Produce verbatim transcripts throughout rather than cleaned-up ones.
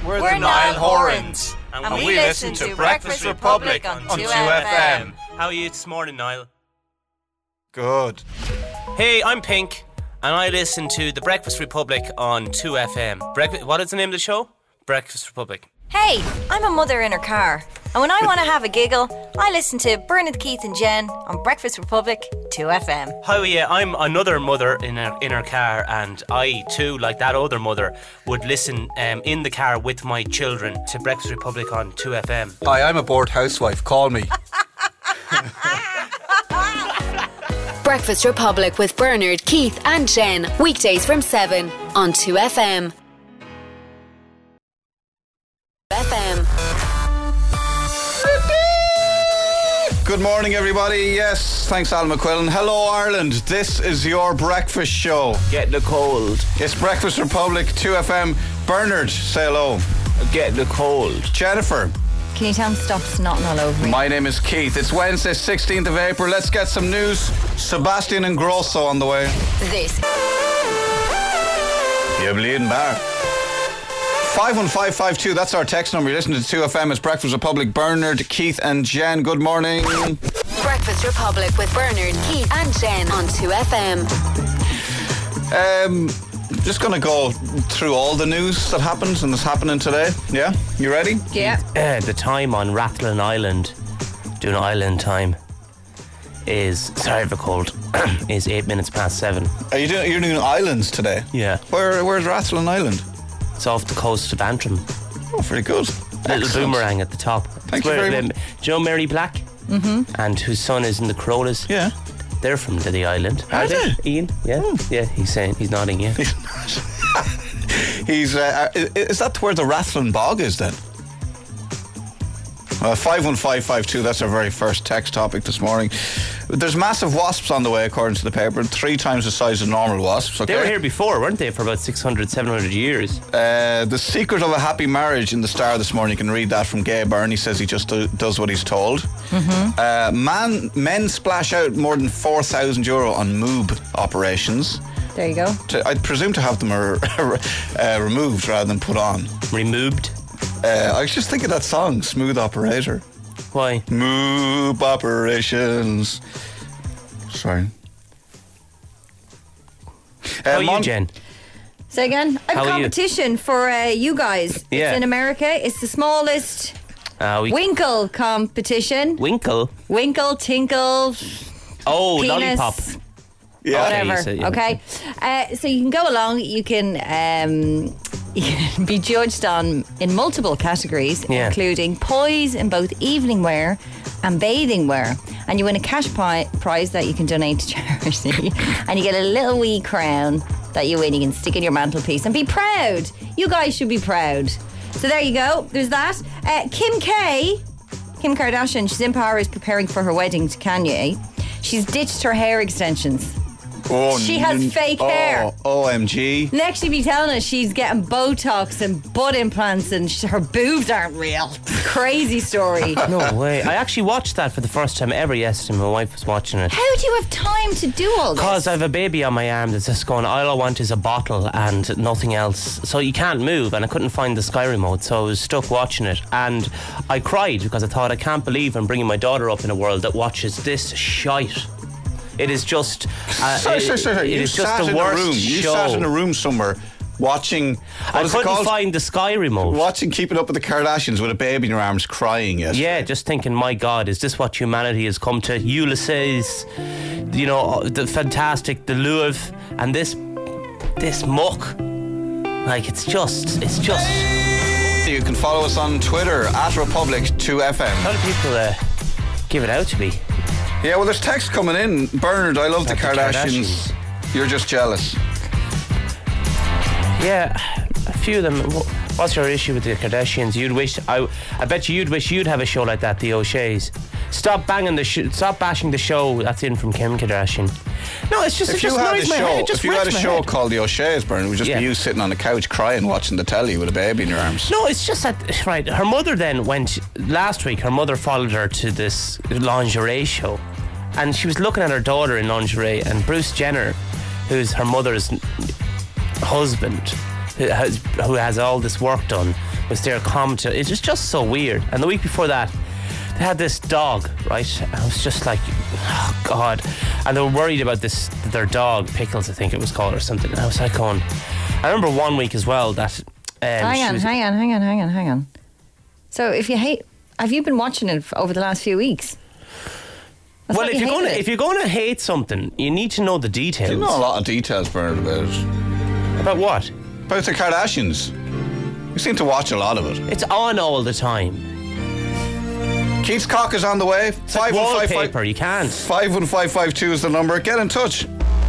We're, We're the Nile Horans, and, and we, we listen to Breakfast Republic on two F M. How are you this morning, Niall? Good. Hey, I'm Pink, and I listen to the Breakfast Republic on two F M. Breakfast. What is the name of the show? Breakfast Republic. Hey, I'm a mother in her car, and when I want to have a giggle, I listen to Bernard, Keith and Jen on Breakfast Republic two F M. How are you? I'm another mother in her, in her car, and I too, like that other mother, would listen um, in the car with my children to Breakfast Republic on two F M. Hi, I'm a bored housewife. Call me. Breakfast Republic with Bernard, Keith and Jen. Weekdays from seven on two F M. F M. Good morning, everybody. Yes, thanks, Alan McQuillan. Hello, Ireland. This is your breakfast show. Getting a cold. It's Breakfast Republic, two F M. Bernard, say hello. Getting a cold. Jennifer. Can you tell him to stop snotting all over me? My name is Keith. It's Wednesday, sixteenth of April. Let's get some news. Sebastian and Grosso on the way. This. You bleeding bar. five one five five two, that's our text number. You're listening to two F M. It's Breakfast Republic. Bernard, Keith and Jen, good morning. Breakfast Republic with Bernard, Keith and Jen on two F M. Um, just going to go through all the news that happens and is happening today. Yeah? You ready? Yeah. Uh, the time on Rathlin Island, doing island time, is, sorry for cold, is eight minutes past seven. Are you doing, you're doing islands today? Yeah. Where, where's Rathlin Island? It's off the coast of Antrim. Oh, very good. Little Excellent. boomerang at the top. Thank It's you where, very um, much. Do you know Mary Black? Mm-hmm. And whose son is in the Corollas? Yeah. They're from the, the island. Are they? Ian? Yeah. Oh. Yeah, he's saying, he's nodding, yeah. He's, uh, is that where the Rathlin Bog is then? Uh, five one five five two, that's our very first text topic this morning. There's massive wasps on the way, according to the paper, three times the size of normal wasps. Okay? They were here before, weren't they, for about six hundred, seven hundred years? Uh, the secret of a happy marriage in the Star this morning. You can read that from Gay Byrne. He says he just do, does what he's told. Mm-hmm. Uh, man, men splash out more than four thousand euro on moob operations. There you go. To, I presume to have them are, uh, removed rather than put on. Removed? Uh, I was just thinking that song, Smooth Operator. Why? Moob operations. Sorry. How Uh, are you, Mon- Jen? So again, I have How a are you? competition for uh, you guys. Yeah. It's in America. It's the smallest Uh, we Winkle competition. Winkle? Winkle, tinkle, Oh, penis. lollipop. Yeah. Okay, you whatever. said- yeah. Okay, uh, so you can go along. You can um, you can be judged on in multiple categories, Yeah. including poise in both evening wear and bathing wear, and you win a cash pi- prize that you can donate to charity, and you get a little wee crown that you win. You can stick in your mantelpiece and be proud. You guys should be proud. So there you go. There's that. Uh, Kim K. Kim Kardashian. She's in Paris preparing for her wedding to Kanye. She's ditched her hair extensions. Oh, She has n- fake oh, hair. O M G. Next, she'll be telling us she's getting Botox and butt implants and sh- her boobs aren't real. Crazy story. No way. I actually watched that for the first time ever yesterday. My wife was watching it. How do you have time to do all this? Because I have a baby on my arm that's just going, all I want is a bottle and nothing else. So you can't move, and I couldn't find the Sky remote, so I was stuck watching it. And I cried because I thought, I can't believe I'm bringing my daughter up in a world that watches this shite. It is just... Uh, Sorry, it, sorry, sorry. it You is just sat the in a worst room. You show. sat in a room somewhere watching... What I is it couldn't called? find the Sky remote. Watching Keeping Up with the Kardashians with a baby in your arms crying. Yes. Yeah, just thinking, my God, is this what humanity has come to? Ulysses, you know, the fantastic, the Louvre, and this, this muck. Like, it's just, it's just... You can follow us on Twitter at Republic two F M. How do people uh, give it out to be? Yeah, well, there's text coming in. Bernard, I love the Like the Kardashians. Kardashians. You're just jealous. Yeah, a few of them. Wh- What's your issue with the Kardashians? You'd wish, I, I bet you you'd wish you'd have a show like that, the O'Sheas. Stop banging the, sh- stop bashing the show that's in from Kim Kardashian. No, it's just, If it you just had a annoys my show, head. It just if you had a wrecks my show head. called The O'Shea's, Bernard, it would just Yeah. be you sitting on the couch crying, watching the telly with a baby in your arms. No, it's just that, right, her mother then went, last week, her mother followed her to this lingerie show, and she was looking at her daughter in lingerie, and Bruce Jenner, who's her mother's husband, who has, who has all this work done, was there commenting. It's just, just so weird. And the week before that, they had this dog, right? And I was just like, oh God. And they were worried about this, their dog, Pickles, I think it was called, or something. And I was like going, I remember one week as well that. Um, hang on, was, hang on, hang on, hang on, hang on. So if you hate, have you been watching it over the last few weeks? I well, thought if you you're going to hated if you're going to hate something, you need to know the details. You know a lot of details, Bernard, about it. About what? About the Kardashians. You seem to watch a lot of it. It's on all the time. Keith's cock is on the way. It's like wallpaper. You can't. five one five five two is the number. Get in touch.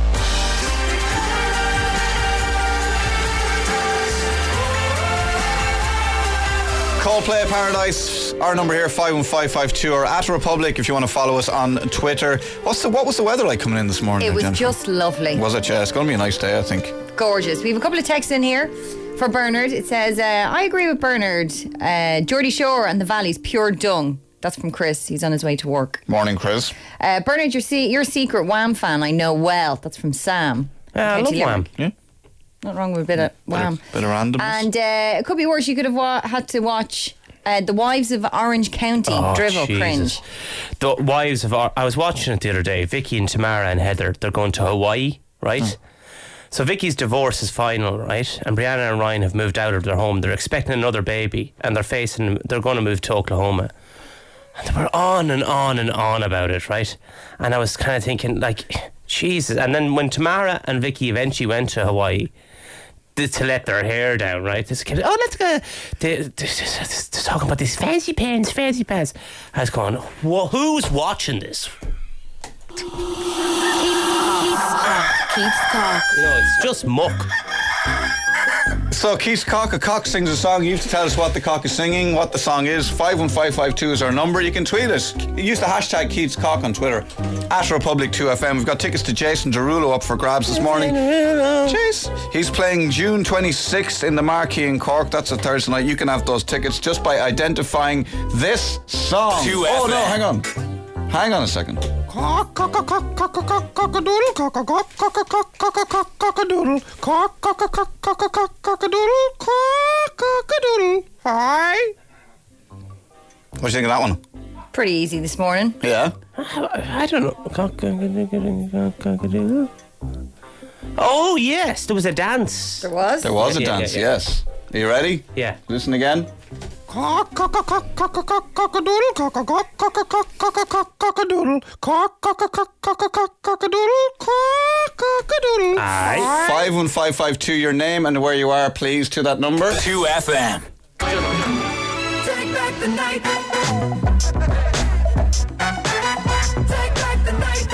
Coldplay Paradise, our number here, five one five five two, or at Republic if you want to follow us on Twitter. What's the, what was the weather like coming in this morning? it was Jennifer? just lovely. Was it? Yeah, it's going to be a nice day, I think. Gorgeous. We have a couple of texts in here for Bernard. It says, uh, I agree with Bernard. Uh, Geordie Shore and the Valley's pure dung. That's from Chris. He's on his way to work. Morning, Chris. Uh, Bernard, you're, se- you're a secret Wham fan. I know well. That's from Sam. Yeah, I love County Wham. Limerick. Yeah. Not wrong with a bit of Wham. Bit of, bit of randomness. And uh, it could be worse. You could have wa- had to watch uh, The Wives of Orange County. Oh, Drivel Jesus. cringe. The wives of our, I was watching it the other day. Vicky and Tamara and Heather, they're going to Hawaii, right? Hmm. So Vicky's divorce is final, right? And Brianna and Ryan have moved out of their home. They're expecting another baby, and they're facing. They're going to move to Oklahoma. And they were on and on and on about it, right? And I was kind of thinking, like, Jesus. And then when Tamara and Vicky eventually went to Hawaii to, to let their hair down, right? This kid, oh, let's go. They, they, they're talking about these fancy pants, fancy pants. I was going, well, who's watching this? Keith's cock. You know, it's just muck. So Keith's cock, a cock sings a song. You have to tell us what the cock is singing, what the song is. five one five five two is our number. You can tweet us. Use the hashtag Keith's cock on Twitter. At Republic two F M. We've got tickets to Jason Derulo up for grabs this morning. Chase. He's playing June twenty-sixth in the Marquee in Cork. That's a Thursday night. You can have those tickets just by identifying this song. two Oh F M. no, hang on. Hang on a second. Cock, cock, cock, cock, cock, cock, cock-a-doodle, cock, cock, cock, cock, cock, cock, cock, cock-a-doodle, cock, cock, cock, cock, cock, cock, cock-a-doodle, cock, cock-a-doodle. Hi. What do you think of that one? Pretty easy this morning. Yeah. I don't know. Oh, yes, there was a dance. There was? There was a Yeah, yeah, dance, yeah, yeah. yes. Are you ready? Yeah. Listen again. Cock, cock, cock, cock, cock, cock, cock-a-doodle, cock, cock, cock, cock, cock, cock, cock, cock-a-doodle, cock, cock, cock, cock, cock, cock, cock-a-doodle, cock, cock-a-doodle. Aye. five one five five two, your name and where you are, please, to that number. two F M. Take back the night. Take back the night.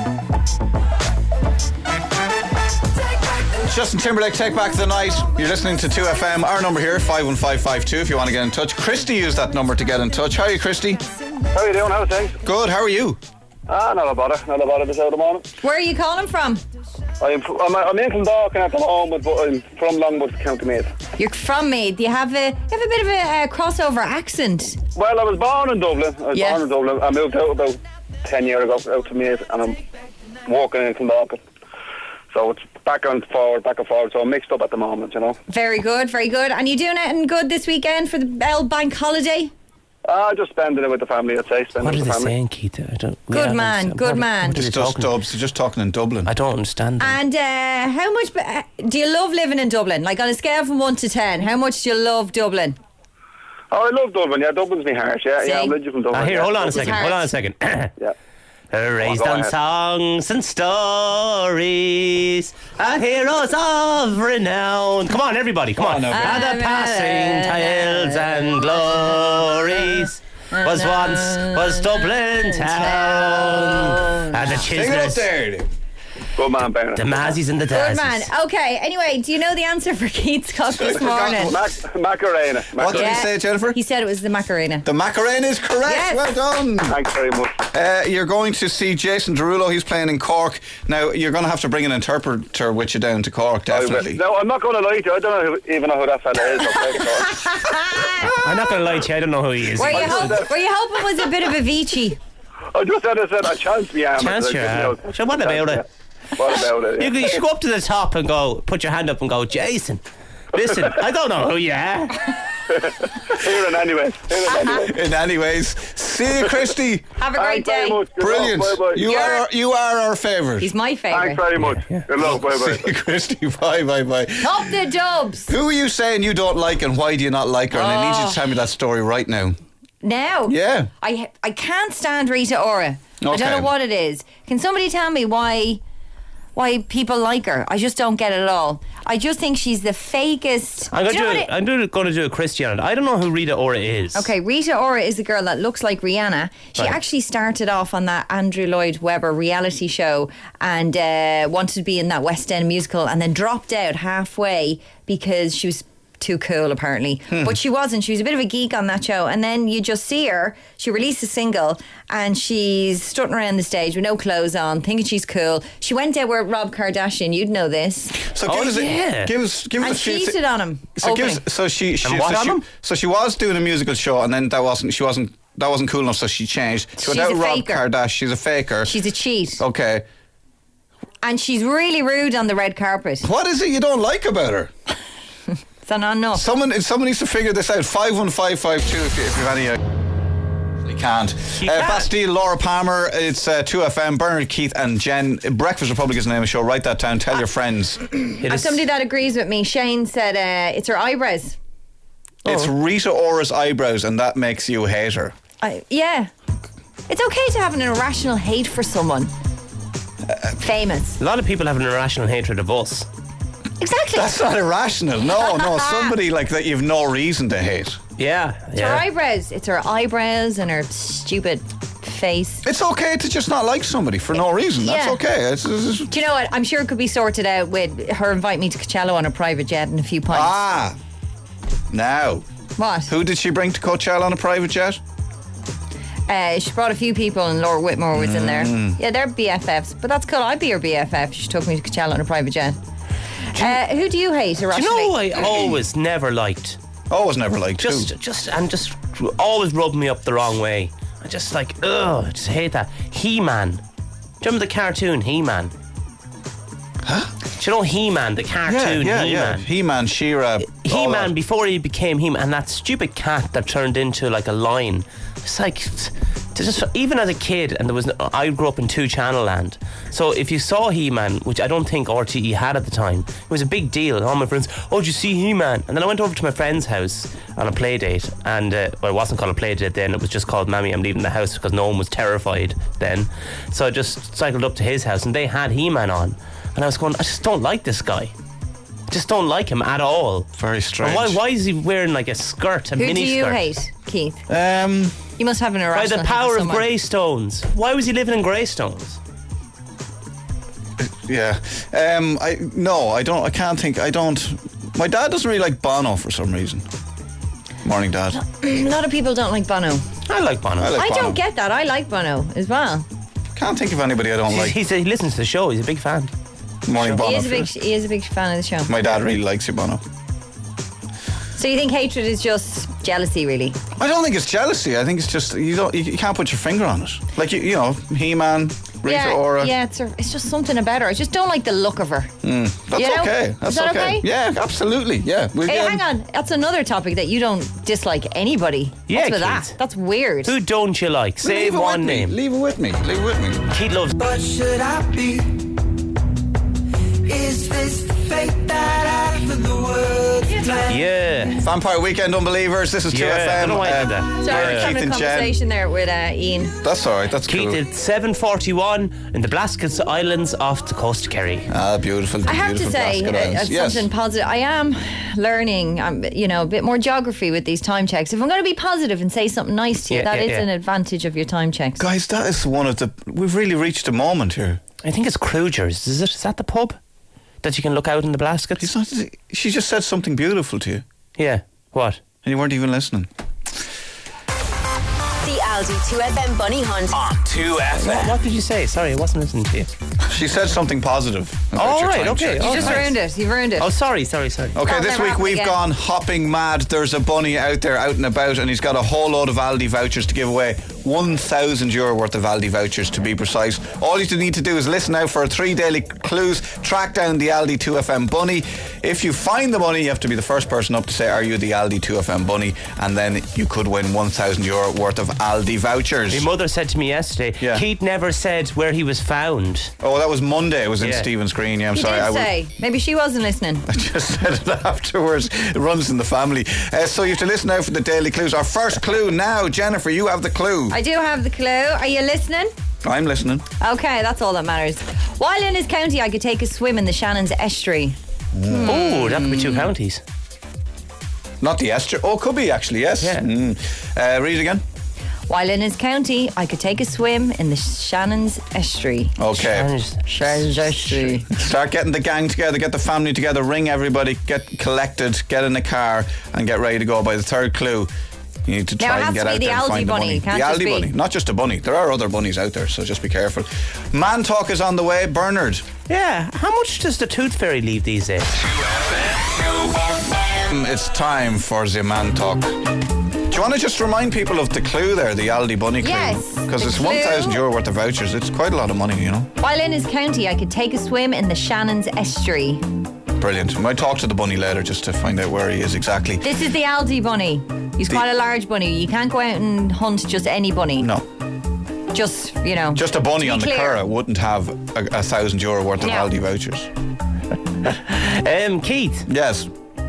Take back the Justin Timberlake, Take Back the Night. You're listening to two F M. Our number here, five one five five two, if you want to get in touch. Christy used that number to get in touch. How are you, Christy? How you doing? How's things? Good, how are you? Ah, not a bother. Not a bother this out of the morning. Where are you calling from? I'm, I'm, I'm in Clondalkin at the moment, but I'm from Longwood, County Meath. You're from Meath. Do you have a, you have a bit of a uh, crossover accent? Well, I was born in Dublin. I was Yeah. born in Dublin. I moved out about ten years ago, out to Meath, and I'm working in Clondalkin. So it's back and forward, back and forward, so I'm mixed up at the moment, you know. Very good, very good. And you doing anything good this weekend for the Bell Bank holiday? Ah, just spending it with the family, I'd say. Spending What it are with they the family. saying, Keith? I don't. Good yeah, I don't man, understand. good What- man. what are they It's just talking? dubs. You're just talking in Dublin. I don't understand them. And uh, how much uh, do you love living in Dublin? Like on a scale from one to ten, how much do you love Dublin? Oh, I love Dublin, yeah. Dublin's me heart, yeah. See? Yeah, I'm originally from Dublin. Ah, here, yeah. hold on a It's second. hard. Hold on a second. Yeah. Raised Oh, go on ahead. songs and stories, a heroes of renown. Come on, everybody, come on. on, Ah, the passing tales and glories was once was Dublin town. And the Sing it up Chisners, there. Good man, Bernard. the Mazzies and the Good Dazzies. man. Okay, anyway, do you know the answer for Keith's Cup this morning? Mac- Macarena. What did Macarena. you say, Jennifer? He said it was the Macarena. The Macarena is correct. Yes. Well done. Thanks very much. Uh, you're going to see Jason Derulo. He's playing in Cork. Now, you're going to have to bring an interpreter with you down to Cork, definitely. No, I'm not going to lie to you. I don't know who, even know who that fella is. Okay, so I'm not going to lie to you, I don't know who he is. Were you, I hope, just- were you hoping it was a bit of Avicii? I just had to say a chance me arm. Chance your arm. Sure, what about it? What about it? You, Yeah. you should go up to the top and go, put your hand up and go, Jason. Listen, I don't know who you are. Here and anyways. Here and anyways. In any ways, see you, Christy. Have a great Thanks very day. much. Good Brilliant. luck. Bye-bye. You You're- are you are our favourite. He's my favourite. Thanks very much. Good luck. Bye-bye. See you, Christy. Bye, bye, bye. Top the dubs. Who are you saying you don't like, and why do you not like her? And I need you to tell me that story right now. Now, Yeah. I I can't stand Rita Ora. I Okay. don't know what it is. Can somebody tell me why why people like her? I just don't get it at all. I just think she's the fakest. I'm Do going you know to what do. it- I'm doing, going to do a Christian. I don't know who Rita Ora is. Okay, Rita Ora is the girl that looks like Rihanna. She Right. actually started off on that Andrew Lloyd Webber reality show and uh, wanted to be in that West End musical and then dropped out halfway because she was too cool apparently. But she wasn't. She was a bit of a geek on that show. And then you just see her. She released a single and she's strutting around the stage with no clothes on, thinking she's cool. She went out with Rob Kardashian. You'd know this. So Oh, give us, yeah. a, give us, give us And a few. cheated on him. So give us, opening. so she, she And what so on she, him? so she was doing a musical show, and then that wasn't she wasn't that wasn't cool enough, so she changed. She She's went out a with Rob faker. Kardashian. She's a faker. She's a cheat. okay. And she's really rude on the red carpet. What is it you don't like about her? Is that not enough? Someone, someone needs to figure this out. Five one five five two. If you, if you have any. Uh, you can't. You Uh, can't. Bastille, Laura Palmer. It's uh, two F M. Bernard, Keith, and Jen. Breakfast Republic is the name of the show. Write that down. Tell your friends. It As is- somebody that agrees with me, Shane said uh, it's her eyebrows. It's Rita Ora's eyebrows, and that makes you hate her. I, yeah. It's okay to have an irrational hate for someone. Famous. a lot of people have an irrational hatred of us. Exactly. That's not irrational. No, no. Somebody like that you've no reason to hate. Yeah, It's her yeah. eyebrows. It's her eyebrows and her stupid face. It's okay to just not like somebody for no reason. That's Yeah. okay. It's, it's, it's- Do you know what? I'm sure it could be sorted out with her invite me to Coachella on a private jet and a few pints. ah. Now, What? who did she bring to Coachella on a private jet? Uh, she brought a few people and Laura Whitmore was in there. Mm. Yeah, they're B F Fs. But that's cool. I'd be her B F F. She took me to Coachella on a private jet. Uh, who do you hate Do you irrationally? know who I always never liked? Always never liked Just, who? just, and just always rubbed me up the wrong way. I just like, ugh, I just hate that. He-Man. Do you remember the cartoon He-Man? Huh? Do you know He-Man, the Yeah, cartoon yeah, yeah. He-Man? He-Man, She-Ra. all He-Man that. before he became He-Man, and that stupid cat that turned into like a lion. It's like, to just even as a kid, and there was, I grew up in two Channel Land, so if you saw He-Man, which I don't think R T E had at the time, it was a big deal. And all my friends, oh, did you see He-Man? And then I went over to my friend's house on a play date, and uh, well, it wasn't called a play date then. It was just called Mammy, I'm leaving the house, because no one was terrified then. So I just cycled up to his house, and they had He-Man on, and I was going, I just don't like this guy. Just don't like him at all. Very strange. And why, why is he wearing like a skirt, a Who mini do you skirt? hate, Keith? Um, You must have an By irrational the hate for power of someone. Greystones. Why was he living in Greystones? yeah. Um, I no, I don't. I can't think. I don't. My dad doesn't really like Bono for some reason. Morning, Dad. A lot of people don't like Bono. I like Bono. I like I Bono. don't get that. I like Bono as well. Can't think of anybody I don't He's, like. he's a, he listens to the show. He's a big fan. Morning, Bono. He is a big. He is a big fan of the show. My dad really likes you, Bono. So you think hatred is just jealousy, really? I don't think it's jealousy. I think it's just you don't. You, you can't put your finger on it. Like you, you know, He-Man, Rita yeah, Ora. yeah. It's, a, it's just something about her. I just don't like the look of her. That's You know? okay. Is That's that okay. okay? Yeah, absolutely. Yeah. We'll Hey, get- hang on. That's another topic that you don't dislike anybody. Yeah, What's with Keith. that? That's weird. Who don't you like? Say Leave it one with me. name. Leave it with me. Leave it with me. Keith loves. What should I be? Is this the fate that I for the world plan? Yeah. Vampire Weekend Unbelievers. This is two Yeah, F I M. don't know why I uh, did that. So I was Yeah. having Keith a and Jen. conversation there with uh, Ian. That's all right. That's Keith, cool. it's seven forty-one in the Blasket Islands off the coast of Kerry. Ah, beautiful. I have to beautiful say, Blasket uh, Islands. uh, Yes. something positive. I am learning, um, you know, a bit more geography with these time checks. If I'm going to be positive and say something nice to you, Yeah, that yeah, is yeah. an advantage of your time checks. Guys, that is one of the. We've really reached a moment here. I think it's Krugers. Is it? Is that the pub that you can look out in the Blaskets? He's not, she just said something beautiful to you, Yeah. What? and you weren't even listening. The Aldi two F M Bunny Hunt. On two F What, M. what did you say? Sorry, I wasn't listening to you. She said something positive. about Oh, your right, time okay. check. You Oh, just nice. ruined it. You ruined it. Oh, sorry, sorry, sorry. Okay, That'll this never week happen we've again. gone hopping mad. There's a bunny out there, out and about, and he's got a whole load of Aldi vouchers to give away. one thousand euro worth of Aldi vouchers to be precise. All you need to do is listen out for three daily clues, track down the Aldi two F M bunny. If you find the bunny, you have to be the first person up to say, are you the Aldi two F M bunny? And then you could win one thousand euro worth of Aldi vouchers. My mother said to me yesterday, Yeah. Keith never said where he was found. Oh, that was Monday. It was in Yeah. Stephen's Green. Yeah, I'm He sorry. did I will- say. Maybe she wasn't listening. I just said it afterwards. It runs in the family. Uh, so you have to listen out for the daily clues. Our first clue now, Jennifer, you have the clue. I do have the clue. Are you listening? I'm listening. Okay, that's all that matters. While in his county, I could take a swim in the Shannon's estuary. Oh, that could be two counties. Not the estuary. Oh, could be actually, yes. Yeah. Mm. Uh, read it again. While in his county, I could take a swim in the Shannon's estuary. Okay. And Shannon's estuary. Start getting the gang together, get the family together, ring everybody, get collected, get in the car, and get ready to go. By the third clue, you need to Now, try it and has get to be out the there and Aldi find the bunny. bunny. It can't the just Aldi be- bunny, not just a bunny. There are other bunnies out there, so just be careful. Man Talk is on the way. Bernard. Yeah, how much does the Tooth Fairy leave these days? Um, It's time for the Man Talk. Do you want to just remind people of the clue there, the Aldi bunny clue? Yes, Because the it's clue- one thousand euro worth of vouchers. It's quite a lot of money, you know. While in his county, I could take a swim in the Shannon's estuary. Brilliant. We might talk to the bunny later just to find out where he is exactly. This is the Aldi bunny. He's The- quite a large bunny. You can't go out and hunt just any bunny. No, Just, you know. just a bunny to be on the clear. Curragh wouldn't have a, a thousand euro worth of No. Aldi vouchers. Um, Keith, Yes.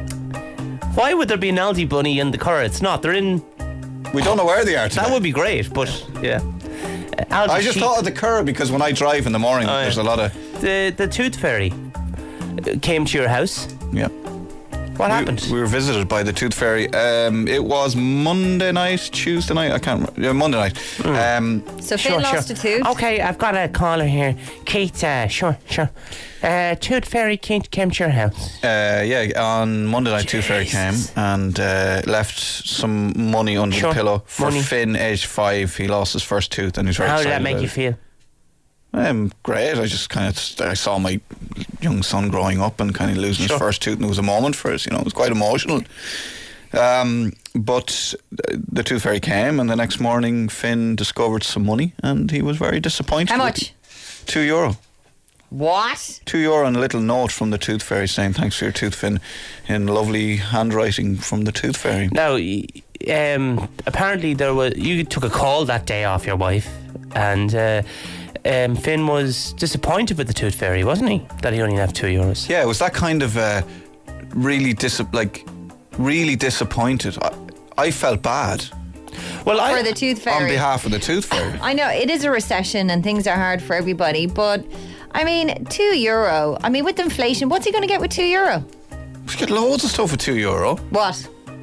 why would there be an Aldi bunny in the Curragh? It's not. They're in. We don't know where they are today. That would be great, but yeah. Uh, Aldi I just sheep- thought of the Curragh because when I drive in the morning, Oh, yeah. there's a lot of. the the Tooth Fairy uh, came to your house. Yeah. What We- happened? We, were visited by the Tooth Fairy. Um, it was Monday night, Tuesday night. I can't remember. Yeah, Monday night. Um, So Finn lost a tooth. Okay, I've got a caller here. Keith, uh, sure, sure. Uh, Tooth Fairy came, came to your house. uh, yeah, on Monday night, Tooth Fairy came and uh, left some money under Sure. the pillow for Money. Finn, aged five. He lost his first tooth and he's very How did excited that make about you it. feel? Um, great. I just kind of I saw my young son growing up and kind of losing Sure. his first tooth, and it was a moment for us. You know, it was quite emotional. Um, but the Tooth Fairy came, and the next morning Finn discovered some money, and he was very disappointed. How with much? it. Two euro. What? Two euro and a little note from the Tooth Fairy saying thanks for your tooth, Finn, in lovely handwriting from the Tooth Fairy. Now, y- um, apparently there was you took a call that day off your wife, and uh, um, Finn was disappointed with the Tooth Fairy, wasn't he? That he only left two euros. Yeah, it was that kind of uh, really dis like really disappointed. I, I felt bad Well, I For the tooth on fairy. behalf of the Tooth Fairy. I know it is a recession and things are hard for everybody, but I mean, two euro. I mean, with inflation, what's he going to get with two euro? We get loads of stuff for two euro. What?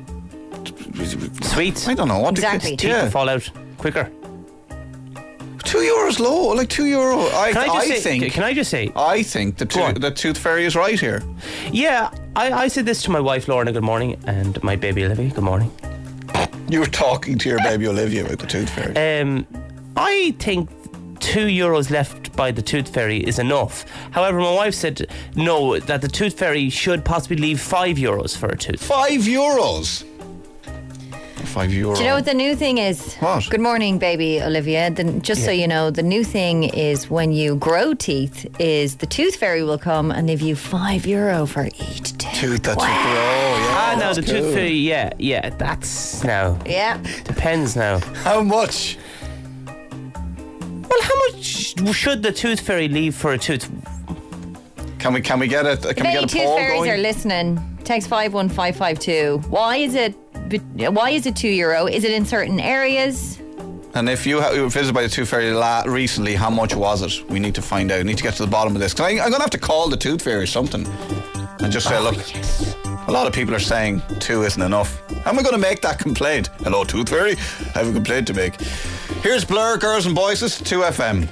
sweets. I don't know what Exactly. To, Teeth yeah. will fall out quicker. Two euros low, like two euro. I, Can I just I say? think. Can I just say? I think the Go on. tooth, the Tooth Fairy is right here. Yeah, I, I said this to my wife Lorna. Good morning, and my baby Olivia. Good morning. You were talking to your baby Olivia about the Tooth Fairy. Um, I think two euros left by the Tooth Fairy is enough. However, my wife said no, that the Tooth Fairy should possibly leave five euros for a tooth. Five euros. Five euro. Do you know what the new thing is? What? Good morning, baby Olivia. The, just so you know, the new thing is when you grow teeth, is the Tooth Fairy will come and give you five euro for each tooth. Tooth that's wow. grow. Yeah, Ah, no, that's the cool. Tooth Fairy. Yeah, yeah, that's now Yeah. depends now. How much? Well, how much should the Tooth Fairy leave for a tooth? Can we can we get a If can we any get a tooth poll fairies going? are listening, text five one five five two. Why is it? Why is it two euro? Is it in certain areas? And if you, ha- you were visited by the Tooth Fairy la- recently, how much was it? We need to find out. We need to get to the bottom of this. 'Cause I, I'm going to have to call the Tooth Fairy or something and just say, Oh, look, a lot of people are saying two isn't enough. How am I going to make that complaint? Hello, Tooth Fairy. I have a complaint to make. Here's Blur, Girls and Boys. This is two F M.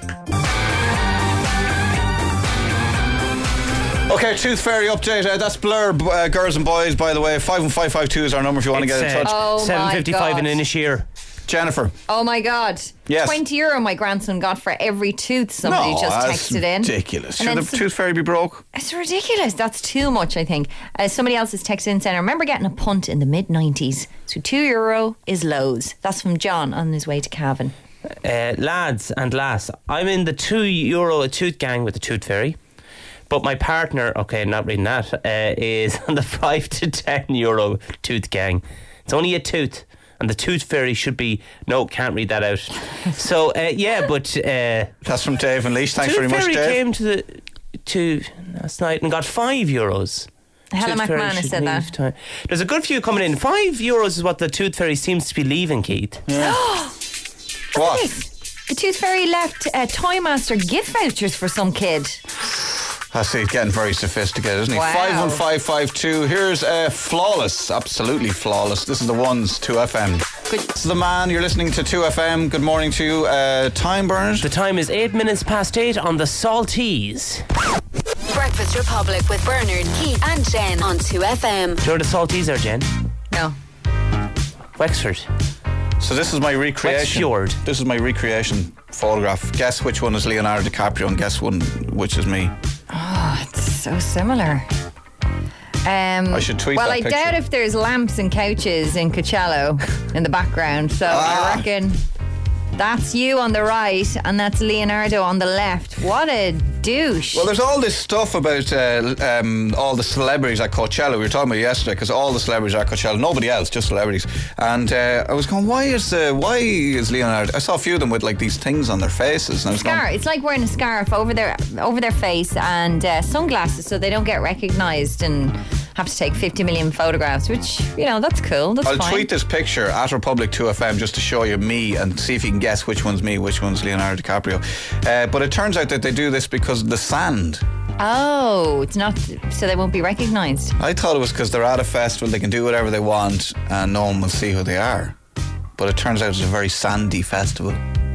Okay, Tooth Fairy update. Uh, that's Blur, uh, Girls and Boys, by the way. five one five five two is our number if you want to get in It's, uh, touch. Oh, my seven fifty-five in God. Inisheer. Jennifer. Oh my God. Yes. twenty euro my grandson got for every tooth somebody No, just that's texted in. ridiculous. And Should then the some- tooth fairy be broke? It's ridiculous. That's too much, I think. Uh, somebody else is texting in saying, I remember getting a punt in the mid nineties. So two euro is loads. That's from John on his way to Cavan. Uh, lads and lass, I'm in the two euro a tooth gang with the tooth fairy. But my partner, okay, not reading that, uh, is on the five to ten euro tooth gang. It's only a tooth. And the tooth fairy should be, no, can't read that out. So, uh, yeah, but... Uh, That's from Dave and Leash. Thanks tooth very much, fairy Dave. came to the to last night and got five euros. Helen Tooth fairy McMahon has should said leave that. Time. There's a good few coming in. Five euros is what the tooth fairy seems to be leaving, Keith. What? The Tooth Fairy left uh, Toy Master gift vouchers for some kid. I see, he's getting very sophisticated, isn't he? Wow. five one five five two. Here's uh, Flawless. Absolutely flawless. This is the ones, two F M. Good. This is the man. You're listening to two F M. Good morning to you. Uh, time, Bernard? The time is eight minutes past eight on the Salties. Breakfast Republic with Bernard, Keith and Jen on two F M. Do you know where the Salties are, Jen? No. Wexford. So this is my recreation. Wexfjord. This is my recreation photograph. Guess which one is Leonardo DiCaprio and guess one which is me. Oh, it's so similar. Um, I should tweet Well, that I picture. doubt if there's lamps and couches in Coachella in the background. So Ah. I reckon that's you on the right and that's Leonardo on the left. What a douche. Well, there's all this stuff about uh, um, all the celebrities at Coachella. We were talking about it yesterday because all the celebrities at Coachella, nobody else, just celebrities. And uh, I was going, why is uh, why is Leonardo? I saw a few of them with like these things on their faces, and I was Scar. going, It's like wearing a scarf over their over their face and uh, sunglasses so they don't get recognised and have to take fifty million photographs, which, you know, that's cool. That's I'll fine. tweet this picture at Republic two F M just to show you me and see if you can guess which one's me, which one's Leonardo DiCaprio. Uh, but it turns out that they do this because of the sand. Oh, it's not so they won't be recognised. I thought it was because they're at a festival, they can do whatever they want and no one will see who they are. But it turns out it's a very sandy festival.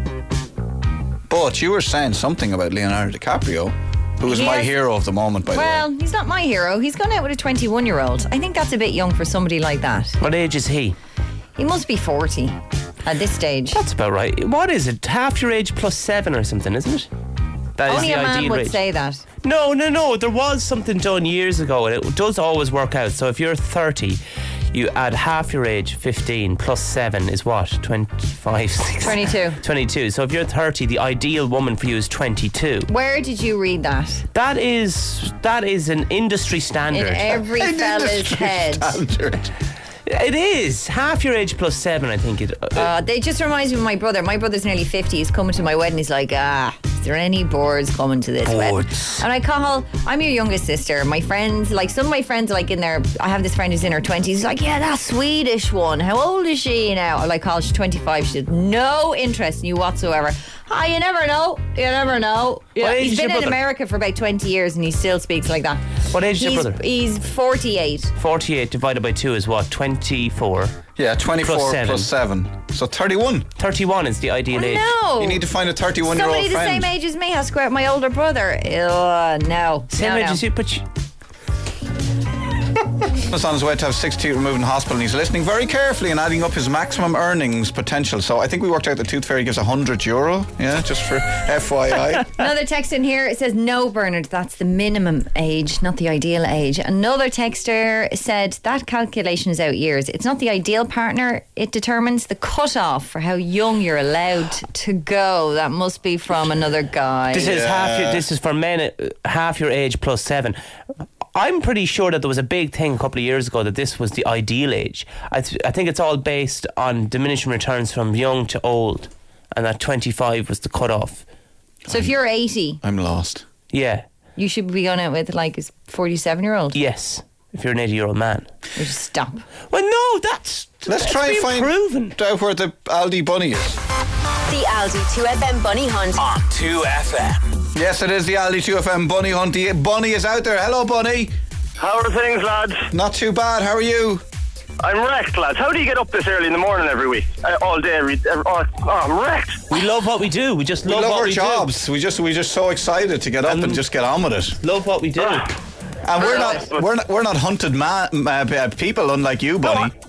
But you were saying something about Leonardo DiCaprio, who is He my has- hero of the moment, by Well, the way. he's not my hero. He's gone out with a twenty-one-year-old. I think that's a bit young for somebody like that. What age is he? He must be forty at this stage. That's about right. What is it? Half your age plus seven or something, isn't it? That is Only the a man ideal would age. say that. No, no, no. There was something done years ago, and it does always work out. So if you're thirty, you add half your age, fifteen, plus seven is what? twenty-five, six twenty-two. twenty-two. So if you're thirty, the ideal woman for you is twenty-two. Where did you read that? That is that is an industry standard. In every An fella's industry head. standard. It is half your age plus seven. I think it. Uh, Uh, they just reminds me of my brother. My brother's nearly fifty. He's coming to my wedding. He's like, ah, is there any boards coming to this wedding? Boards. And I call, I'm your youngest sister. My friends, like some of my friends, are like in their, I have this friend who's in her twenties. He's like, yeah, that Swedish one. How old is she now? I like, call she's twenty-five. She had no interest in you whatsoever. Ah, you never know. You never know. Yeah. What age He's is your been in brother? America for about twenty years and he still speaks like that. What age is he's, your brother? He's forty-eight. forty-eight divided by two is what? twenty-four. Yeah, twenty-four Plus plus seven. seven. So thirty-one. thirty-one is the ideal age. No. You need to find a thirty-one-year-old Somebody the friend. same age as me has to go out with my older brother. Ugh, no. Same no, age no. as you, but you, He's on his way to have six teeth removed in hospital and he's listening very carefully and adding up his maximum earnings potential. So I think we worked out the tooth fairy gives one hundred euro. Yeah, just for F Y I. Another text in here, it says, no, Bernard, that's the minimum age, not the ideal age. Another texter said, that calculation is out years. It's not the ideal partner. It determines the cutoff for how young you're allowed to go. That must be from another guy. this is Yeah. half. Your, this is for men. uh, Half your age plus seven. I'm pretty sure that there was a big thing a couple of years ago that this was the ideal age. I, th- I think it's all based on diminishing returns from young to old, and that twenty-five was the cutoff. So if you're eighty, I'm lost. Yeah. you should be going out with like a forty-seven-year-old. Yes. If you're an eighty-year-old man. You just stop. Well, no, that's Let's that's try and been find proven. out where the Aldi bunny is. The Aldi two F M Bunny Hunt. On two F M. Yes, it is the Aldi two F M bunny hunt. The bunny is out there. Hello, bunny. How are things, lads? Not too bad. How are you? I'm wrecked, lads. How do you get up this early in the morning every week? Uh, all day, every, every oh, oh, I'm wrecked. We love what we do. We just We love, love what our we jobs. We just we're just so excited to get up and, And- just get on with it. do. Love what we do. And we're not we're not we're not hunted man, uh, people, unlike you, bunny. I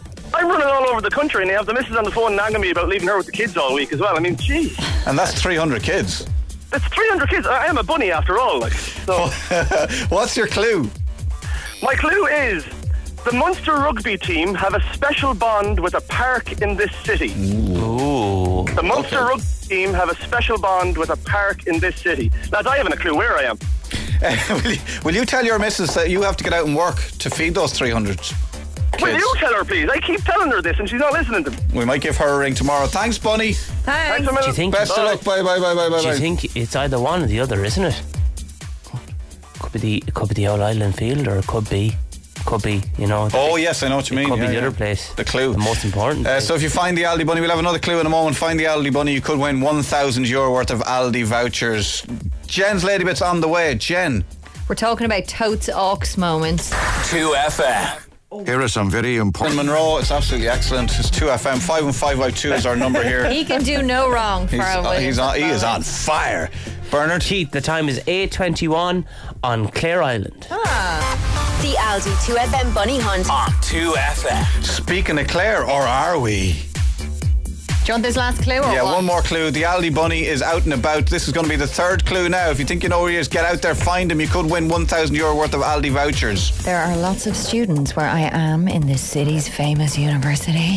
I'm running all over the country, and they have the missus on the phone nagging me about leaving her with the kids all week as well. I mean, geez. And that's three hundred kids. That's three hundred kids. I am a bunny after all. Like, so. What's your clue? My clue is the Munster rugby team have a special bond with a park in this city. Ooh. The Munster Okay. rugby team have a special bond with a park in this city. Lads, I haven't a clue where I am. Uh, will, you, will you tell your missus that you have to get out and work to feed those three hundred kids? Will you tell her, please? I keep telling her this, and she's not listening to me. We might give her a ring tomorrow. Thanks, Bunny. Thanks Thanks. a Do minute. you think? Best of luck. Bye, bye, bye, bye, bye. Do you bye. think it's either one or the other, isn't it? Could be the it could be the old Island Field, or it could be could be you know. the Oh big- yes, I know what you it mean. could Yeah, be the yeah. other place. The clue. The most important. Uh, place. so if you find the Aldi Bunny, we'll have another clue in a moment. Find the Aldi Bunny, you could win one thousand euro worth of Aldi vouchers. Jen's Lady Bits on the way. Jen. We're talking about totes aux moments. two F M. Here are some very important. Monroe, it's absolutely excellent. It's two F M. five one five five two is our number here. He can do no wrong for He's, a uh, Williams he's on, he is on moment. fire. Bernard. Keith, the time is eight twenty-one on Clare Island. The Aldi two F M Bunny Hunt. On two F M. Speaking of Claire, or are we? Do you want this last clue or Yeah, what? one more clue. The Aldi Bunny is out and about. This is going to be the third clue now. If you think you know where he is, get out there, find him. You could win one thousand euro worth of Aldi vouchers. There are lots of students where I am in this city's famous university.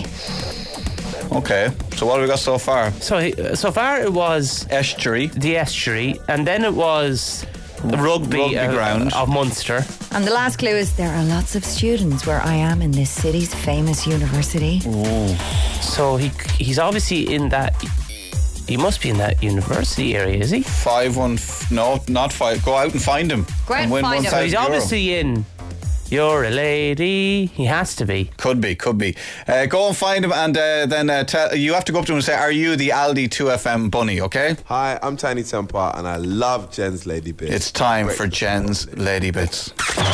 Okay, so what have we got so far? So uh, so far it was Estuary. the estuary, and then it was the rugby, Rugby uh, ground. of Munster. And the last clue is there are lots of students where I am in this city's famous university. So he he's obviously in that. He must be in that university area, is he? Five one. F- no, not five. Go out and find him. Go out and and win find him. So one he's thousand euro. obviously in. You're a lady. He has to be. Could be, could be. Uh, go and find him, and uh, then uh, tell, you have to go up to him and say, "Are you the Aldi two F M Bunny?" Okay. Hi, I'm Tiny Temper and I love Jen's Lady Bits. It's time Great. for Jen's Lady Bits. Yeah,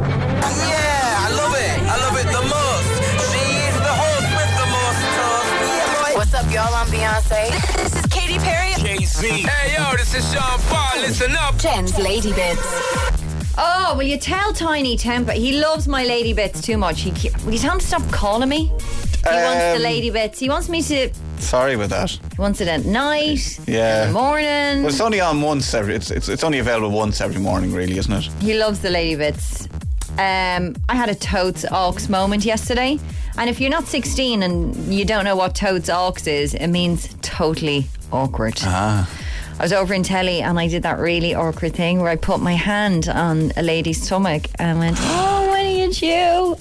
I love it. I love it the most. She's the host with the most toast. Yeah, boy. What's up, y'all? I'm Beyonce. This is Katy Perry. Jay-Z. Hey, yo, this is Sean Paul. Listen up. Jen's Lady Bits. Oh, will you tell Tiny Temper? He loves my lady bits too much. He, ke- will you tell him to stop calling me? He wants the Um, lady bits. He wants me to. Sorry about that. He wants it at night. Yeah. In the morning. Well, it's only on once every. It's, it's it's only available once every morning, really, isn't it? He loves the lady bits. Um, I had a totes aux moment yesterday, and if you're not sixteen and you don't know what totes aux is, it means totally awkward. Ah. I was over in telly and I did that really awkward thing where I put my hand on a lady's stomach and went, "Oh, Winnie, it's you."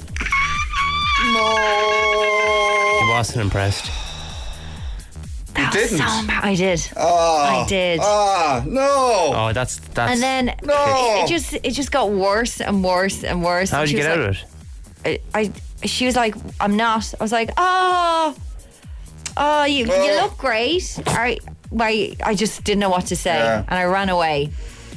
He wasn't impressed. That was didn't? so embar- I did. Oh, I did. Ah, no. Oh, that's that's. And then No. it, it just it just got worse and worse and worse. How And did you she get was out like, of it? I, I she was like, "I'm not." I was like, "Oh, oh, you you Oh. look great." I, I I just didn't know what to say, Yeah. and I ran away.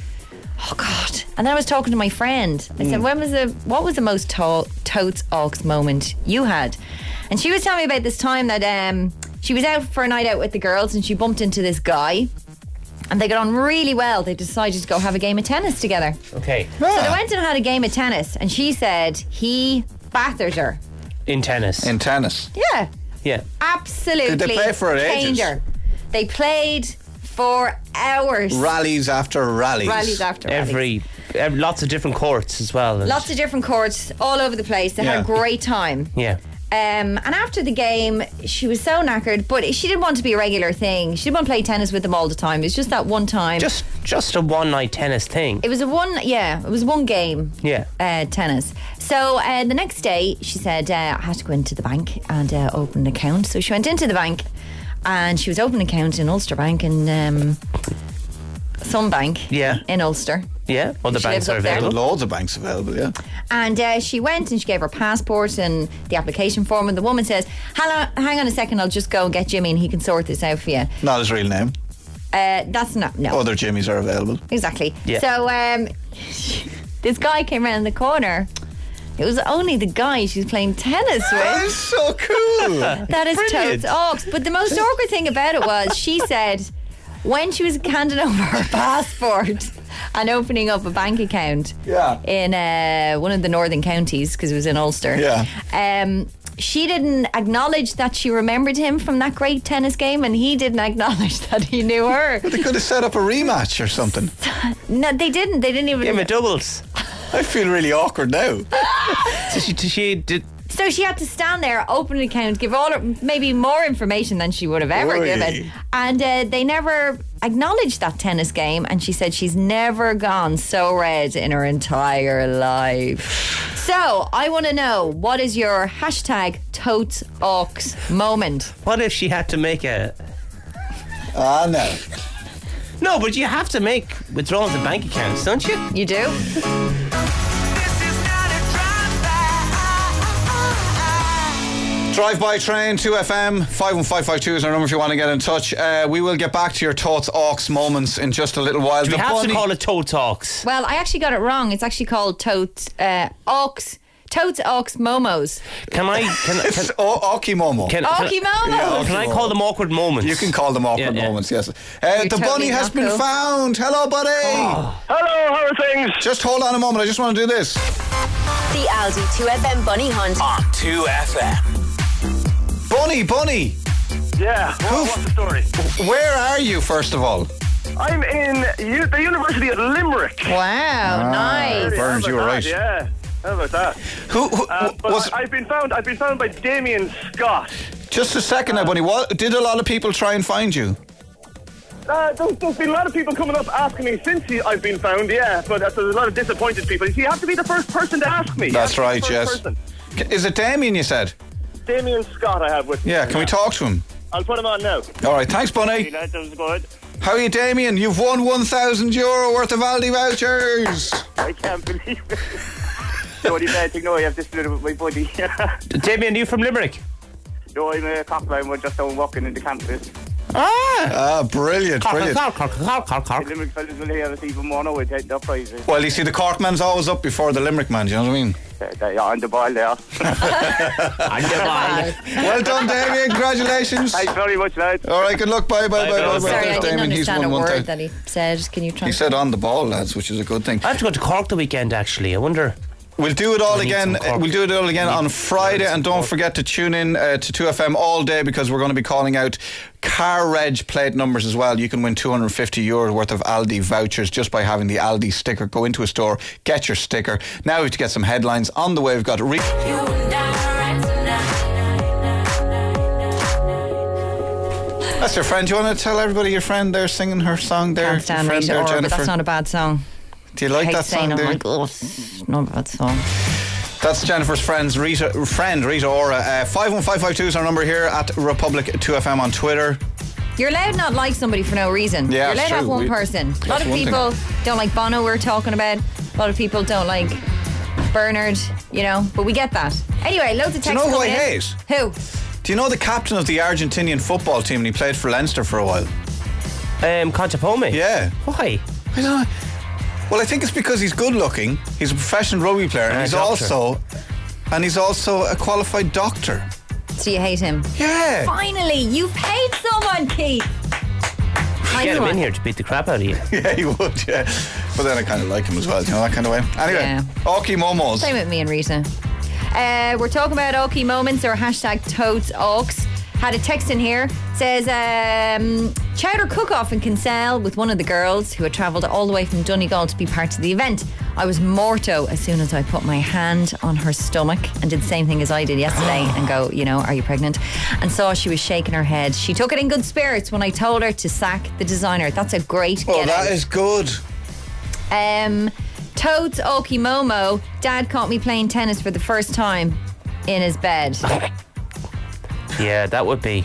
Oh God! And then I was talking to my friend. I Hmm. said, "When was the what was the most to- totes aux moment you had?" And she was telling me about this time that um she was out for a night out with the girls, and she bumped into this guy, and they got on really well. They decided to go have a game of tennis together. Okay. So they went and had a game of tennis, and she said he battered her. In tennis. In tennis. Yeah, yeah. absolutely. Did they play for caned ages? her. They played for hours. Rallies after rallies. Rallies after rallies. Every, every lots of different courts as well. and- Lots of different courts all over the place. They had Yeah. a great time. Yeah. Um, and after the game, she was so knackered, but she didn't want to be a regular thing. She didn't want to play tennis with them all the time. It was just that one time. Just just a one night tennis thing. It was a one, yeah, it was one game. Yeah. Uh, tennis. So uh, the next day, she said, uh, I had to go into the bank and uh, open an account. So she went into the bank and she was opening an account in Ulster Bank and um, some bank Yeah. in Ulster. Yeah. Other She banks lives are up there. available. Loads of banks available, yeah. And uh, she went and she gave her passport and the application form. And the woman says, hang on, hang on a second, I'll just go and get Jimmy and he can sort this out for you. Not his real name. Uh, that's not, no. Other Jimmys are available. Exactly. Yeah. So um, this guy came around the corner. It was only the guy she was playing tennis That with. is so cool. That is Brilliant. totes aux. But the most awkward thing about it was she said when she was handing over her passport and opening up a bank account Yeah. in uh, one of the northern counties because it was in Ulster. Yeah. Um, she didn't acknowledge that she remembered him from that great tennis game, and he didn't acknowledge that he knew her. But they could have set up a rematch or something. No, they didn't. They didn't even. Give him a doubles. I feel really awkward now. So she, she did. So she had to stand there, open an account, give all her, maybe more information than she would have ever Oy. given. And uh, they never acknowledged that tennis game. And she said she's never gone so red in her entire life. So I want to know, what is your hashtag totes aux moment? What if she had to make a... Ah, no. No, but you have to make withdrawals in bank accounts, don't you? You do? Drive by train, two F M, five one five five two is our number if you want to get in touch. Uh, we will get back to your thoughts, aux moments in just a little while. Do we The have bunny- to call it toe talks? Well, I actually got it wrong. It's actually called totes uh, aux. Totes aux momos. Can I? Can, can, It's o- Oki Momo. can, Oki can, momos. can I call them awkward moments? You can call them awkward Yeah, yeah. moments, yes. Uh, the totally bunny has not been cool. found. Hello, buddy. Oh. Hello, how are things? Just hold on a moment. I just want to do this. The Aldi two F M Bunny Hunt. On two F M. Bunny, bunny. Yeah, what, what's the story? Where are you, first of all? I'm in U- the University of Limerick. Wow, nice. Burns, How you were about right. that? Yeah, how about that? Who, who Uh, but was I, I've been found. I've been found by Damien Scott. just a second now, bunny? What did a lot of people try and find you? Uh, there's, there's been a lot of people coming up asking me since he, I've been found. Yeah, but uh, there's a lot of disappointed people. You see, you have to be the first person to ask me. You That's have to be right, the yes. first person. Is it Damien? You said. Damien Scott, I have with me. Yeah. Can we talk to him? I'll put him on now. All right. Thanks, bunny. That was good. How are you, Damien? You've won one thousand euro worth of Aldi vouchers. I can't believe it. The only bad thing, no, I have to split it with my buddy. Damien, are you from Limerick? No, I'm a cockline. We're just down walking in the campus. Ah! Ah, brilliant, brilliant. Cork, cork, cork, cork, The cork. Limerick fellas will have us even more now with their prizes. Well, you see, the Cork man's always up before the Limerick man. Do you know what I mean? They are on the ball there. And the ball. Well done, Damien. Congratulations. Thanks very much, lads. All right. Good luck. Bye, bhy, bye, bye, bye. bye. Sorry, I There's didn't Damien. He's understand a won one word thousand. that he said. Can you He translate? said on the ball, lads, which is a good thing. I have to go to Cork the weekend, actually. I wonder. We'll do it all We need again. some Cork. We'll do it all again We need on Friday, some and don't Cork. forget to tune in uh, to two F M all day because we're going to be calling out car reg plate numbers as well. You can win two hundred fifty euro worth of Aldi vouchers just by having the Aldi sticker. Go into a store, get your sticker. Now we have to get some headlines on the way. We've got re- That's your friend. Do you want to tell everybody your friend there singing her song there? Can't stand Your friend Rita there, Ora, but Jennifer. that's not a bad song. Do you like I hate that saying song it, I'm there? like, oh, it's not a bad song. That's Jennifer's friend's Rita, friend, Rita Ora. Uh, five one five five two is our number here at Republic two F M on Twitter. You're allowed not like somebody for no reason. Yeah, You're allowed it's to have true. one We- person. A lot that's of one thing. people don't like Bono, we're talking about. A lot of people don't like Bernard, you know, but we get that. Anyway, loads of Do you texts know who I coming in. hate? Who? Do you know the captain of the Argentinian football team and he played for Leinster for a while? Um, Conchapome? Yeah. Why? I don't know. Well, I think it's because he's good looking. He's a professional rugby player, and And a he's doctor. also and he's also a qualified doctor. So you hate him? Yeah. Finally, you've paid someone, Keith. I Get knew him in it. here to beat the crap out of you. Yeah, he would. Yeah. But then I kind of like him as well. You know, that kind of way. Anyway, Yeah. Oki Momos. Same with me and Rita. Uh, we're talking about Oki moments or hashtag totes aux. Had a text in here. Says, um, chowder cook-off in Kinsale with one of the girls who had travelled all the way from Donegal to be part of the event. I was morto as soon as I put my hand on her stomach and did the same thing as I did yesterday and go, you know, are you pregnant? And saw she was shaking her head. She took it in good spirits when I told her to sack the designer. That's a great Oh, get that out. is good. Um, Toads Oki Momo. Dad caught me playing tennis for the first time in his bed. Yeah, that would be.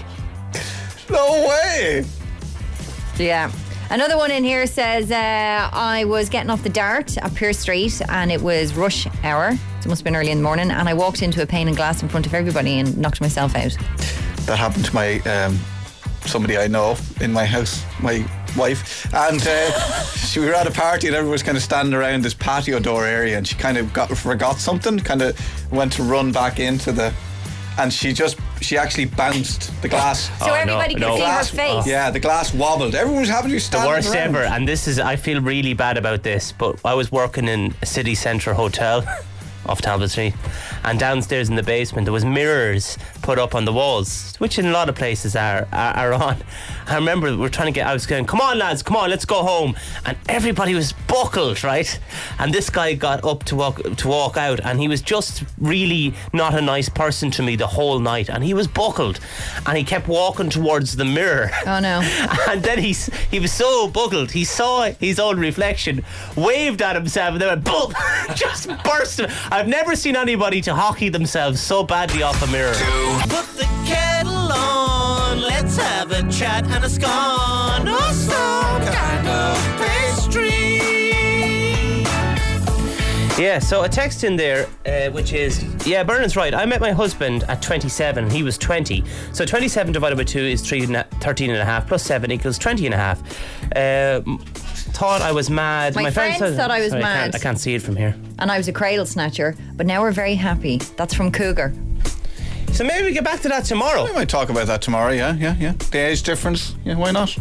No way. Yeah. Another one in here says, uh, I was getting off the Dart at Pearse Street and it was rush hour. So it must have been early in the morning. And I walked into a pane of glass in front of everybody and knocked myself out. That happened to my um, somebody I know in my house, my wife, and uh, she, we were at a party and everyone was kind of standing around this patio door area, and she kind of got forgot something, kind of went to run back into the, and she just she actually bounced the glass. So everybody could no. see glass, her face. Yeah, the glass wobbled. Everyone was happy to be The standing worst around. ever, and this is, I feel really bad about this, but I was working in a city centre hotel off Talbot Street. And downstairs in the basement there was mirrors put up on the walls, which in a lot of places are, are, are on. I remember we were trying to get, I was going, come on lads, come on, let's go home. And everybody was buckled, right? And this guy got up to walk to walk out, and he was just really not a nice person to me the whole night, and he was buckled and he kept walking towards the mirror. Oh no. And then he, he was so buckled, he saw his own reflection, waved at himself, and then went boom, just burst. I've never seen anybody to hockey themselves so badly off a mirror. Put the kettle on, let's have a chat and a scone or some kind of pastry. Yeah, so a text in there, uh, which is, yeah, Bernard's right. I met my husband at twenty-seven. He was twenty. So twenty-seven divided by two is three, thirteen and a half, plus seven equals twenty and a half. Uh, thought I was mad. My, my friends, friends thought I was sorry, mad. I can't, I can't see it from here. And I was a cradle snatcher, but now we're very happy. That's from Cougar. So maybe we get back to that tomorrow. We might talk about that tomorrow, yeah, yeah, yeah. The age difference, yeah, why not?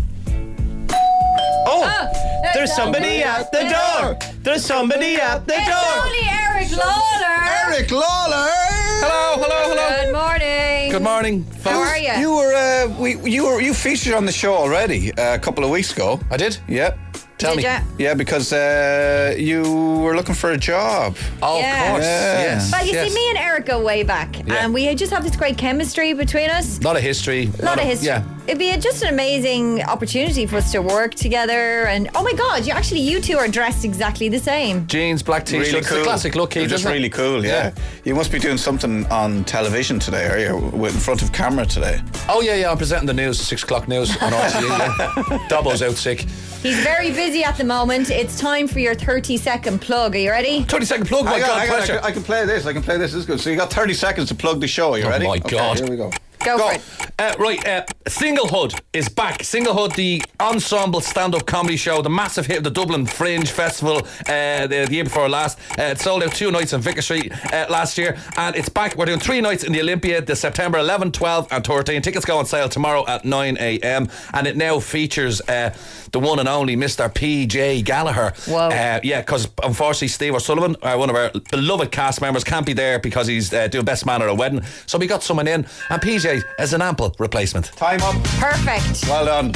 Oh, oh there's somebody at the door. There's somebody at the it's door. It's only Eric Lawler. Eric Lawler. Hello, hello, hello. Good morning. Good morning. How are you? You were, uh, we, you were, you featured on the show already uh, a couple of weeks ago. I did. Yeah. Tell did me. Ya? Yeah, because uh, you were looking for a job. Oh, Yeah. of course. Yeah. Yes. Well, you yes. see, me and Eric go way back, Yeah. and we just have this great chemistry between us. A lot of history. A lot of history. Yeah. It'd be a, just an amazing opportunity for us to work together. And oh my God, you actually, you two are dressed exactly the same. Jeans, black t-shirts. Really It's cool. a classic look, Keith, You're just isn't it? really cool, yeah. Yeah. You must be doing something on television today, are you? With- In front of camera today. Oh, yeah, yeah. I'm presenting the news, six o'clock news on R T E. Yeah. Dobbo's out sick. He's very busy at the moment. It's time for your thirty second plug. Are you ready? thirty second plug, my Hang on, God, hang on, I, pressure. can, I can play this. I can play this. This is good. So you got thirty seconds to plug the show. Are you Oh, ready? my Okay, God. here we go. Go, Go. for it. Uh, right, uh, Singlehood is back. Singlehood, the ensemble stand-up comedy show, the massive hit of the Dublin Fringe Festival uh, the, the year before last. Uh, it sold out two nights on Vicar Street uh, last year, and it's back. We're doing three nights in the Olympia, the September eleventh, twelfth and thirteenth. Tickets go on sale tomorrow at nine a.m. and it now features uh, the one and only Mister P J Gallagher. Whoa. Uh, yeah, because unfortunately Steve O'Sullivan, uh, one of our beloved cast members, can't be there because he's uh, doing best man at a wedding. So we got someone in, and P J is an ample replacement. Time up. Perfect. Well done.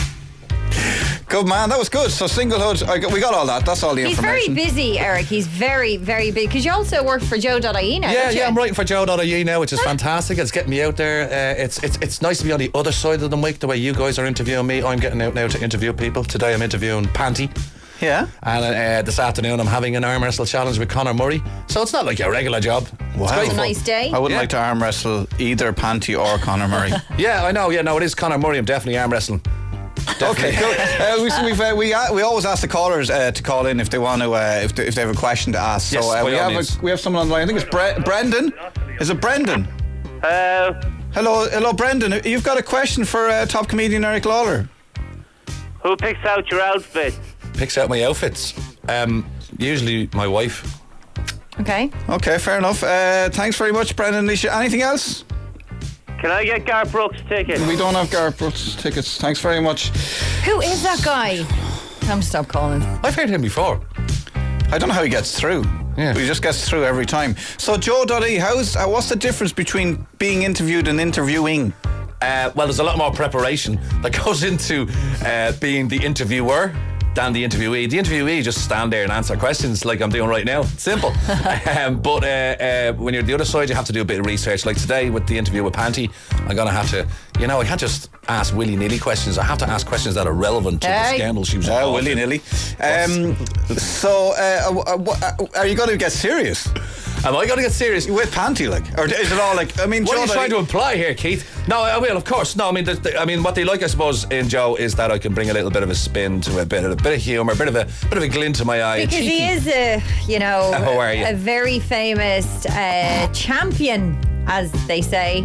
Good man, that was good. So Singlehood, I got, we got all that. That's all the He's very information. busy, Eric. He's very, very busy. Because you also work for Joe dot I E now, Yeah, don't you? yeah, I'm writing for Joe dot I E now, which is fantastic. It's getting me out there. Uh, it's it's it's nice to be on the other side of the mic, the way you guys are interviewing me. I'm getting out now to interview people. Today I'm interviewing Panty. Yeah. And uh, this afternoon I'm having an arm wrestle challenge with Conor Murray. So it's not like a regular job. Wow. It's great It's a fun. nice day. I wouldn't Yeah. like to arm wrestle either Panty or Conor Murray. Yeah, I know. Yeah, no, it is Conor Murray. I'm definitely arm wrestling. Okay, cool. Uh, we, we've, uh, we, uh, we always ask the callers uh, to call in if they want to, uh, if, they, if they have a question to ask. Yes, so uh, by we all have means. a, we have someone on the line. I think it's Bre- Brendan. Is it Brendan? Uh, Hello, hello, Brendan. You've got a question for uh, top comedian Eric Lawler. who picks out your outfit? Picks out my outfits. Um, usually my wife. Okay. Okay, fair enough. Uh, thanks very much, Brendan. Alicia, anything else? Can I get Garth Brooks' ticket? We don't have Garth Brooks tickets. Thanks very much. Who is that guy? Time to stop calling. I've heard him before. I don't know how he gets through. Yeah. But he just gets through every time. So, Joe dot I E, how's uh, what's the difference between being interviewed and interviewing? Uh, well, there's a lot more preparation that goes into uh, being the interviewer than the interviewee. The interviewee just stand there and answer questions like I'm doing right now. It's simple. um, but uh, uh, when you're the other side, you have to do a bit of research. Like today with the interview with Panty, I'm going to have to, you know, I can't just ask willy-nilly questions. I have to ask questions that are relevant to Hey. the scandal she was Uh, involved in. willy-nilly. Um, so, uh, uh, uh, are you going to get serious? Am I going to get serious? With Panty, like? Or is it all like, I mean, What Joe are you dot I E trying to imply here, Keith? No, I will, of course. No, I mean, the, the, I mean, what they like, I suppose, in Joe is that I can bring a little bit of a spin to a bit of a bit of humour, a bit of a bit of a glint to my eye. a Because he cheeky- is a, you know, Uh, how are you? a very famous uh, champion, as they say.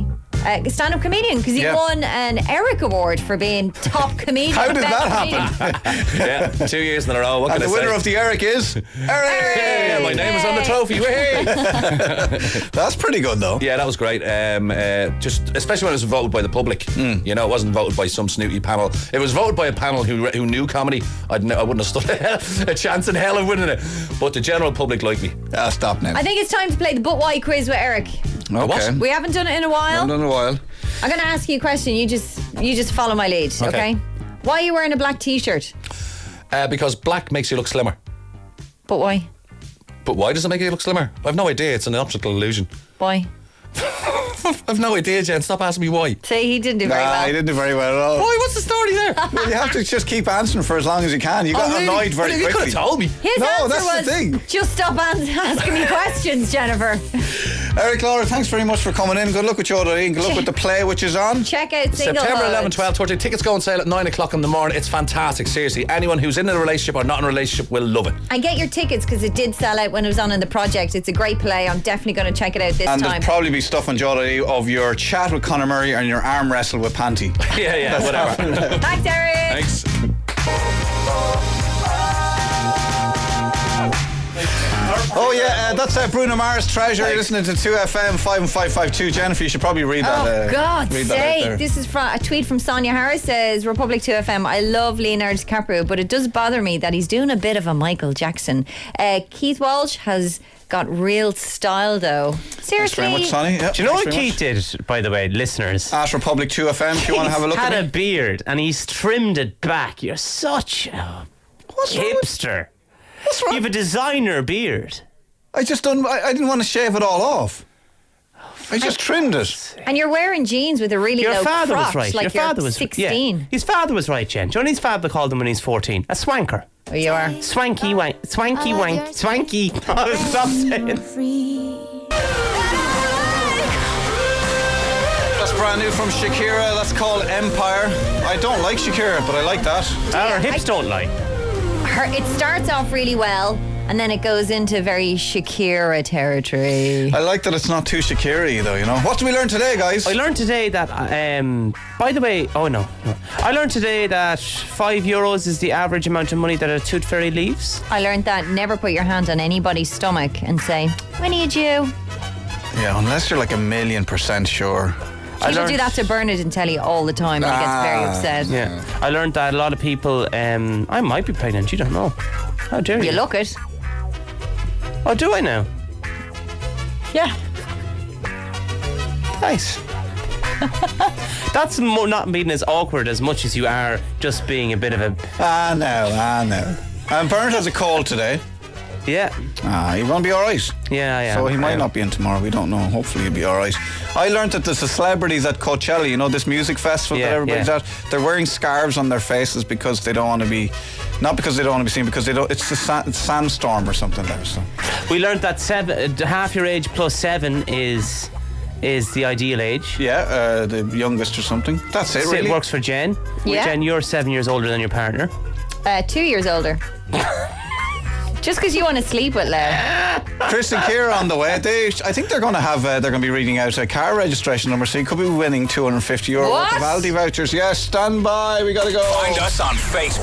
uh, stand-up comedian because he Yeah. won an Eric Award for being top comedian. How did best that comedian. happen? Yeah, two years in a row. What And can the I winner say? of the Eric is Eric. Yeah, my name is on the trophy. Whee! That's pretty good though. Yeah, that was great. Um, uh, just especially when it was voted by the public. Mm. You know, it wasn't voted by some snooty panel. If it was voted by a panel who who knew comedy, I'd n- I wouldn't have stood a, a chance in hell of winning it. But the general public liked me. Ah, stop now. I think it's time to play the But Why quiz with Eric. Okay. We haven't done it in a while. I've done it a while. I'm going to ask you a question. You just you just follow my lead, okay? Okay. Why are you wearing a black T-shirt? Uh, because black makes you look slimmer. But why? But why does it make you look slimmer? I've no idea. It's an optical illusion. Why? I've no idea, Jen. Stop asking me why. See, he didn't do very Nah, well. he didn't do very well at all. Why? What's the story there? Well, you have to just keep answering for as long as you can. You got Oh, really? annoyed very Well, you quickly. could have told me. His No, answer that's the was, thing. just stop an- asking me questions, Jennifer. Eric, Laura, thanks very much for coming in. Good luck with your day. Good luck with the play which is on. Check out Singlehood. September eleventh, twelfth, thirteenth. Tickets go on sale at nine o'clock in the morning. It's fantastic. Seriously, anyone who's in a relationship or not in a relationship will love it. And get your tickets because it did sell out when it was on in the project. It's a great play. I'm definitely going to check it out this And time. there'll probably be stuff on Jody of your chat with Conor Murray and your arm wrestle with Panty. Yeah, yeah, whatever. Thanks, Eric. Thanks. Oh yeah, uh, that's uh, Bruno Mars Treasure. You're listening to two F M five and five five two. Jennifer, you should probably read that. Oh, uh, God's read that out sake. there. This is from a tweet from Sonia Harris says, Republic two F M, I love Leonardo DiCaprio, but it does bother me that he's doing a bit of a Michael Jackson. Uh, Keith Walsh has got real style, though. Seriously. very much, Sonny. Yep, Do you know thanks what very Keith did, by the way, listeners? Ask Republic two F M if you want to have a look He's had at a it. beard and he's trimmed it back. You're such a What's wrong with- hipster. What's wrong? You have a designer beard. I just don't. I, I didn't want to shave it all off. I just trimmed it. And you're wearing jeans with a really Your low father crotch, was right. like Your you're father was sixteen. Yeah. His father was right, Jen. Do you know what his father called him when he's fourteen? A swanker. Oh, you are. Swanky wank. Swanky wank. Swanky. Oh, stop saying. That's brand new from Shakira. That's called Empire. I don't like Shakira, but I like that. Our hips don't lie. Her, it starts off really well, and then it goes into very Shakira territory. I like that it's not too Shakira though, you know. What did we learn today, guys? I learned today that, um, by the way, oh no, no. I learned today that five euros is the average amount of money that a tooth fairy leaves. I learned that never put your hand on anybody's stomach and say, we need you. Yeah, unless you're like a million percent sure. I People learned- do that to Bernard and Telly all the time and he gets very Ah. upset. Yeah, I learned that a lot of people. Um, I might be pregnant. You don't know. How dare you? You look it. Oh, do I now? Yeah. Nice. That's mo- not being as awkward as much as you are just being a bit of a. Ah, no, ah, no. And Bernard has a cold today. Yeah. Ah, you're going to be all right. Yeah, yeah. So he might yeah. not be in tomorrow. We don't know. Hopefully he'll be all right. I learned that there's the celebrities at Coachella, you know, this music festival Yeah, that everybody's yeah. at. They're wearing scarves on their faces because they don't want to be, not because they don't want to be seen, because they don't. It's the sa- it's sandstorm or something there. So We learned that seven, uh, half your age plus seven is is the ideal age. yeah, uh, the youngest or something. That's it. So Really. It works for Jen. Yeah. Jen, you're seven years older than your partner. Uh, two years older. Just because you want to sleep with Lau. Chris and Kira on the way. They, I think they're going to have. Uh, they're going to be reading out a car registration number, so you could be winning two hundred fifty euro worth What? of Aldi vouchers. Yes, stand by. We got to go. Find us on Facebook.